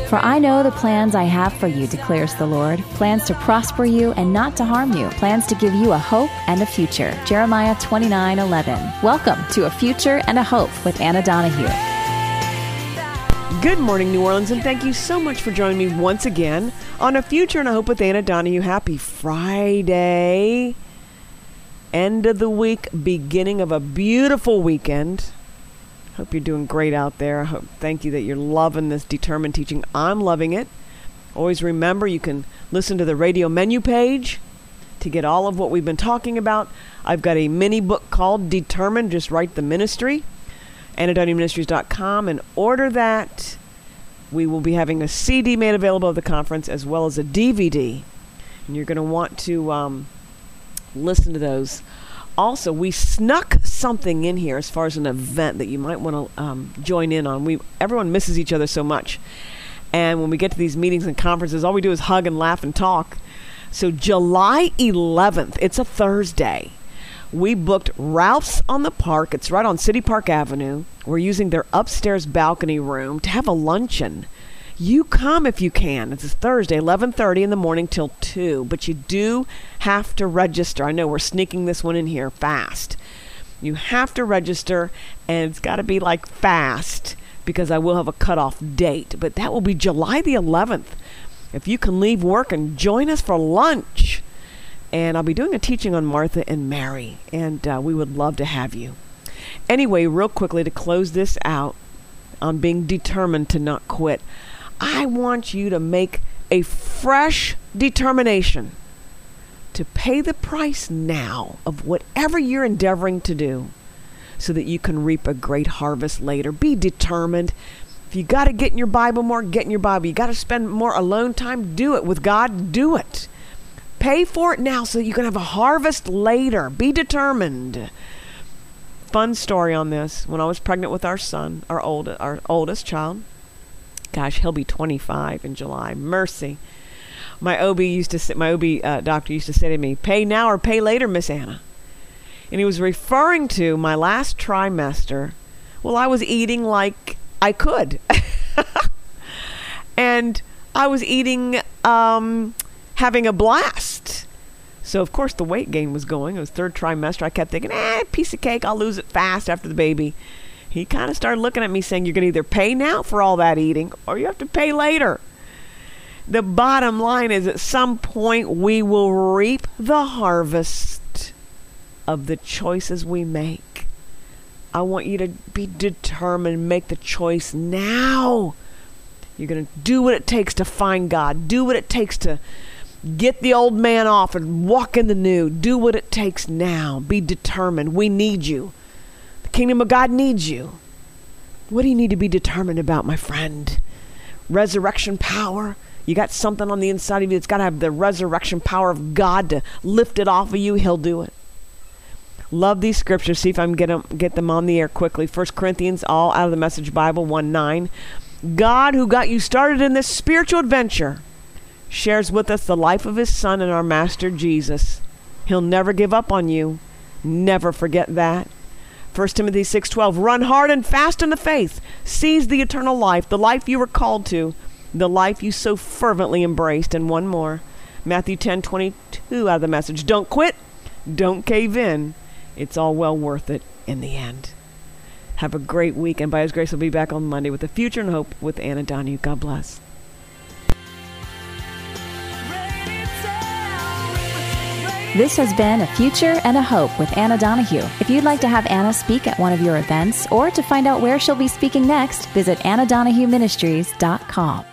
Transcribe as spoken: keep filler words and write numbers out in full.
For I know the plans I have for you, declares the Lord, plans to prosper you and not to harm you, plans to give you a hope and a future. Jeremiah twenty-nine eleven. Welcome to A Future and a Hope with Anna Donahue. Good morning, New Orleans, and thank you so much for joining me once again on A Future and a Hope with Anna Donahue. Happy Friday. End of the week, beginning of a beautiful weekend. Hope you're doing great out there. I hope, thank you that you're loving this determined teaching. I'm loving it. Always remember, you can listen to the radio menu page to get all of what we've been talking about. I've got a mini book called Determined. Just write the ministry. Anna Donahue Ministries dot com and order that. We will be having a C D made available at the conference as well as a D V D. And you're going to want to um, listen to those. Also, we snuck something in here as far as an event that you might want to um, join in on. We Everyone misses each other so much. And when we get to these meetings and conferences, all we do is hug and laugh and talk. So July eleventh, it's a Thursday. We booked Ralph's on the Park. It's right on City Park Avenue. We're using their upstairs balcony room to have a luncheon. You come if you can. It's a Thursday, eleven thirty in the morning till two. But you do have to register. I know we're sneaking this one in here fast. You have to register, and it's got to be like fast because I will have a cutoff date. But that will be July the eleventh. If you can leave work and join us for lunch. And I'll be doing a teaching on Martha and Mary, and uh, we would love to have you. Anyway, real quickly to close this out on being determined to not quit, I want you to make a fresh determination to pay the price now of whatever you're endeavoring to do so that you can reap a great harvest later. Be determined. If you got to get in your Bible more, get in your Bible. You got to spend more alone time, do it. With God, do it. Pay for it now so you can have a harvest later. Be determined. Fun story on this. When I was pregnant with our son, our old, our oldest child, gosh, he'll be twenty-five in July. Mercy. My O B used to say, my O B uh, doctor used to say to me, "Pay now or pay later, Miss Anna." And he was referring to my last trimester. Well, I was eating like I could, and I was eating. Um, having a blast. So, of course, the weight gain was going. It was third trimester. I kept thinking, eh, piece of cake, I'll lose it fast after the baby. He kind of started looking at me saying, you're going to either pay now for all that eating or you have to pay later. The bottom line is at some point we will reap the harvest of the choices we make. I want you to be determined, make the choice now. You're going to do what it takes to find God. Do what it takes to get the old man off and walk in the new. Do what it takes now. Be determined. We need you. The kingdom of God needs you. What do you need to be determined about, my friend? Resurrection power. You got something on the inside of you that's got to have the resurrection power of God to lift it off of you. He'll do it. Love these scriptures. See if I can get them, get them on the air quickly. First Corinthians, all out of the Message Bible, one nine. God, who got you started in this spiritual adventure, shares with us the life of his son and our master Jesus. He'll never give up on you. Never forget that. First Timothy six twelve. Run hard and fast in the faith. Seize the eternal life, the life you were called to, the life you so fervently embraced. And one more. Matthew ten twenty-two out of the Message. Don't quit. Don't cave in. It's all well worth it in the end. Have a great week. And by his grace, we'll be back on Monday with A Future and Hope with Anna Donahue. God bless. This has been A Future and a Hope with Anna Donahue. If you'd like to have Anna speak at one of your events or to find out where she'll be speaking next, visit Anna Donahue Ministries dot com.